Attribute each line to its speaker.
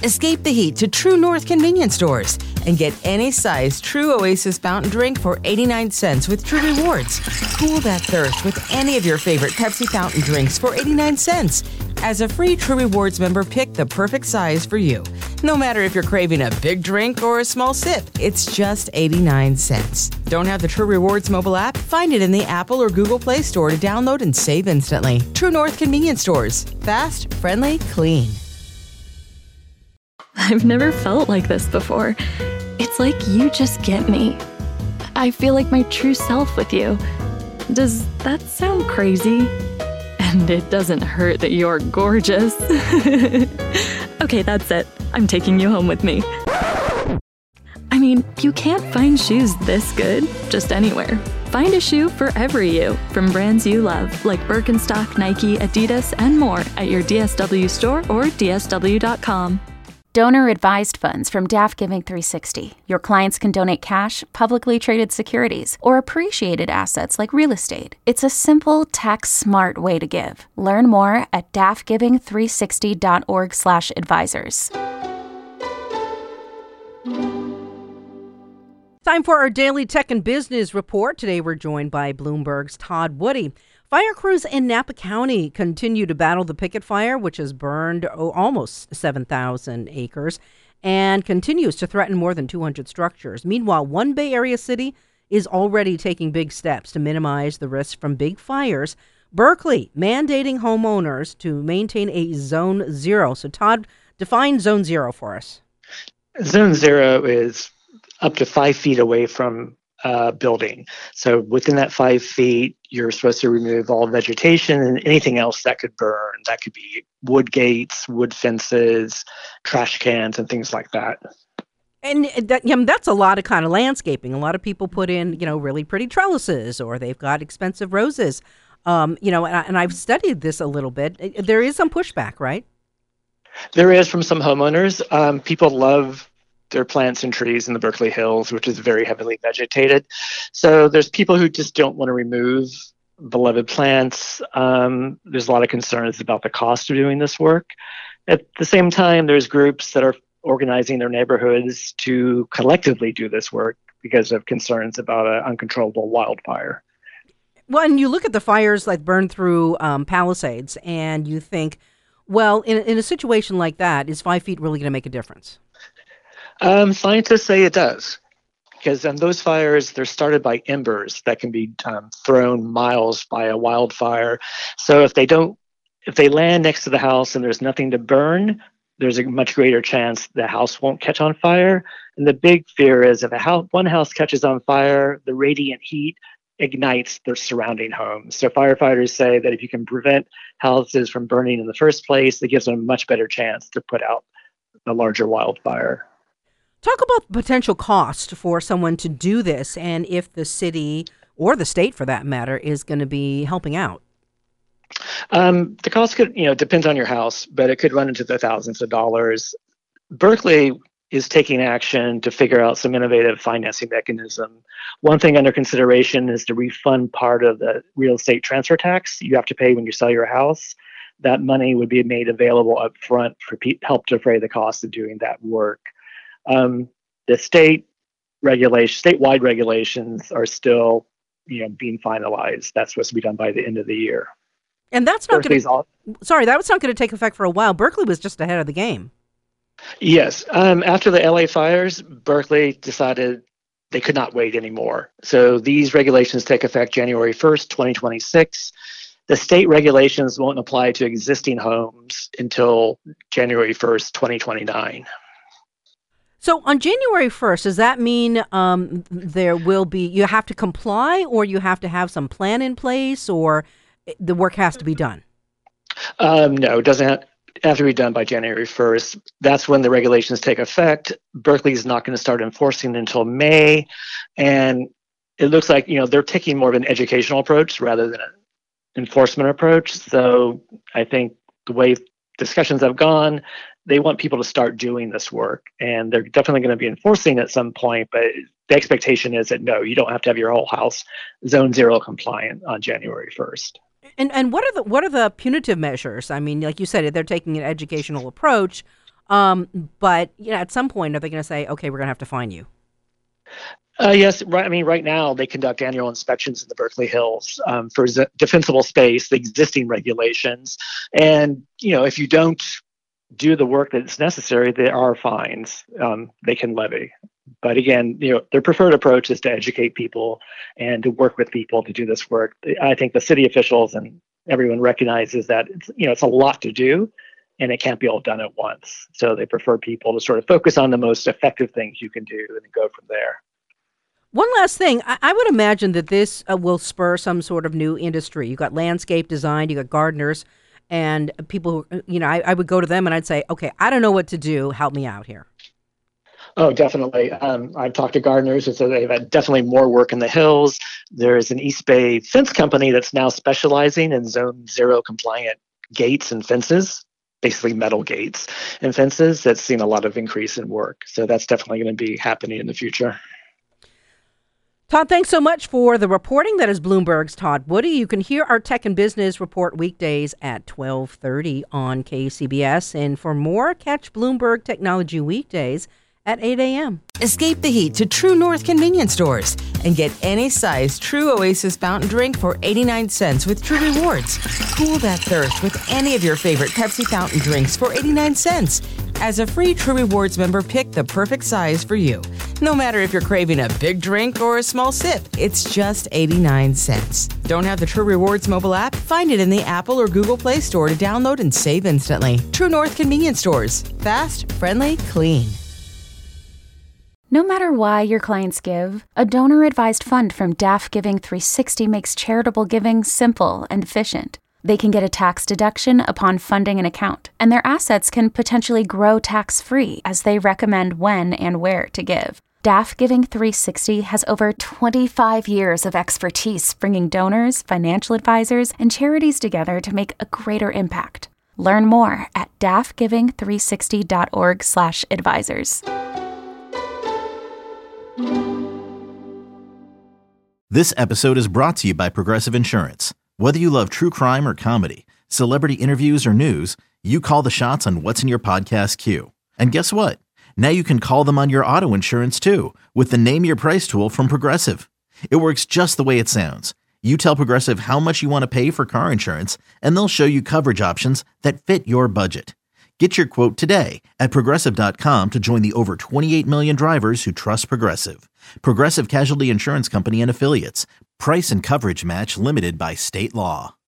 Speaker 1: Escape the heat to True North convenience stores and get any size True Oasis fountain drink for 89 cents with True Rewards. Cool that thirst with any of your favorite Pepsi fountain drinks for 89 cents. As a free True Rewards member, pick the perfect size for you. No matter if you're craving a big drink or a small sip, it's just 89 cents. Don't have the True Rewards mobile app? Find it in the Apple or Google Play Store to download and save instantly. True North convenience stores. Fast, friendly, clean.
Speaker 2: I've never felt like this before. It's like you just get me. I feel like my true self with you. Does that sound crazy? And it doesn't hurt that you're gorgeous. Okay, that's it. I'm taking you home with me. I mean, you can't find shoes this good just anywhere. Find a shoe for every you from brands you love, like Birkenstock, Nike, Adidas, and more at your DSW store or DSW.com.
Speaker 3: Donor-advised funds from Daft Giving 360. Your clients can donate cash, publicly traded securities, or appreciated assets like real estate. It's a simple, tax-smart way to give. Learn more at daftgiving360.org/advisors.
Speaker 4: Time for our daily tech and business report. Today we're joined by Bloomberg's Todd Woody. Fire crews in Napa County continue to battle the picket fire, which has burned almost 7,000 acres and continues to threaten more than 200 structures. Meanwhile, one Bay Area city is already taking big steps to minimize the risk from big fires. Berkeley mandating homeowners to maintain a zone zero. So, Todd, define zone zero for us.
Speaker 5: Zone zero is up to 5 feet away from building. So within that 5 feet, you're supposed to remove all vegetation and anything else that could burn. That could be wood gates, wood fences, trash cans, and things like that.
Speaker 4: And that's a lot of kind of landscaping. A lot of people put in, really pretty trellises, or they've got expensive roses. And I've studied this a little bit. There is some pushback, right?
Speaker 5: There is from some homeowners. People love their plants and trees in the Berkeley Hills, which is very heavily vegetated. So there's people who just don't want to remove beloved plants. There's a lot of concerns about the cost of doing this work. At the same time, there's groups that are organizing their neighborhoods to collectively do this work because of concerns about an uncontrollable wildfire.
Speaker 4: Well, and you look at the fires like burned through Palisades, and you think, well, in a situation like that, is 5 feet really going to make a difference?
Speaker 5: Scientists say it does, because those fires, they're started by embers that can be thrown miles by a wildfire. So if they land next to the house and there's nothing to burn, there's a much greater chance the house won't catch on fire. And the big fear is if one house catches on fire, the radiant heat ignites the surrounding homes. So firefighters say that if you can prevent houses from burning in the first place, it gives them a much better chance to put out a larger wildfire.
Speaker 4: Talk about the potential cost for someone to do this, and if the city, or the state for that matter, is going to be helping out.
Speaker 5: The cost could, depends on your house, but it could run into the thousands of dollars. Berkeley is taking action to figure out some innovative financing mechanism. One thing under consideration is to refund part of the real estate transfer tax you have to pay when you sell your house. That money would be made available up front for help defray the cost of doing that work. The statewide regulations are still, being finalized. That's supposed to be done by the end of the year.
Speaker 4: And that's not going to. Sorry, that was not going to take effect for a while. Berkeley was just ahead of the game.
Speaker 5: Yes. After the LA fires, Berkeley decided they could not wait anymore. So these regulations take effect January 1st, 2026. The state regulations won't apply to existing homes until January 1st, 2029.
Speaker 4: So on January 1st, does that mean there will be, you have to comply, or you have to have some plan in place, or the work has to be done?
Speaker 5: No, it doesn't have to be done by January 1st. That's when the regulations take effect. Berkeley is not going to start enforcing until May. And it looks like, they're taking more of an educational approach rather than an enforcement approach. So I think the way discussions have gone, they want people to start doing this work, and they're definitely going to be enforcing at some point. But the expectation is that no, you don't have to have your whole house zone zero compliant on January 1st.
Speaker 4: And what are the punitive measures? I mean, like you said, they're taking an educational approach. But at some point, are they going to say, okay, we're going to have to fine you?
Speaker 5: Yes, right. I mean, right now they conduct annual inspections in the Berkeley Hills for defensible space, the existing regulations. And, if you don't do the work that's necessary, there are fines they can levy. But again, their preferred approach is to educate people and to work with people to do this work. I think the city officials and everyone recognizes that it's a lot to do, and it can't be all done at once. So they prefer people to sort of focus on the most effective things you can do and then go from there.
Speaker 4: One last thing, I would imagine that this will spur some sort of new industry. You've got landscape design, you got gardeners, and people who, I would go to them and I'd say, okay, I don't know what to do. Help me out here.
Speaker 5: Oh, definitely. I've talked to gardeners, and so they've had definitely more work in the hills. There's an East Bay fence company that's now specializing in Zone 0 compliant gates and fences, basically metal gates and fences. That's seen a lot of increase in work. So that's definitely going to be happening in the future.
Speaker 4: Todd, thanks so much for the reporting. That is Bloomberg's Todd Woody. You can hear our Tech and Business Report weekdays at 12:30 on KCBS. And for more, catch Bloomberg Technology weekdays at 8 a.m.
Speaker 1: Escape the heat to True North convenience stores and get any size True Oasis fountain drink for 89 cents with True Rewards. Cool that thirst with any of your favorite Pepsi fountain drinks for 89 cents. As a free True Rewards member, pick the perfect size for you. No matter if you're craving a big drink or a small sip, it's just 89 cents. Don't have the True Rewards mobile app? Find it in the Apple or Google Play Store to download and save instantly. True North convenience stores. Fast, friendly, clean.
Speaker 3: No matter why your clients give, a donor-advised fund from DAF Giving 360 makes charitable giving simple and efficient. They can get a tax deduction upon funding an account, and their assets can potentially grow tax-free as they recommend when and where to give. DAF Giving 360 has over 25 years of expertise bringing donors, financial advisors, and charities together to make a greater impact. Learn more at dafgiving360.org/advisors.
Speaker 6: This episode is brought to you by Progressive Insurance. Whether you love true crime or comedy, celebrity interviews or news, you call the shots on what's in your podcast queue. And guess what? Now you can call them on your auto insurance too with the Name Your Price tool from Progressive. It works just the way it sounds. You tell Progressive how much you want to pay for car insurance, and they'll show you coverage options that fit your budget. Get your quote today at Progressive.com to join the over 28 million drivers who trust Progressive. Progressive Casualty Insurance Company and Affiliates. Price and coverage match limited by state law.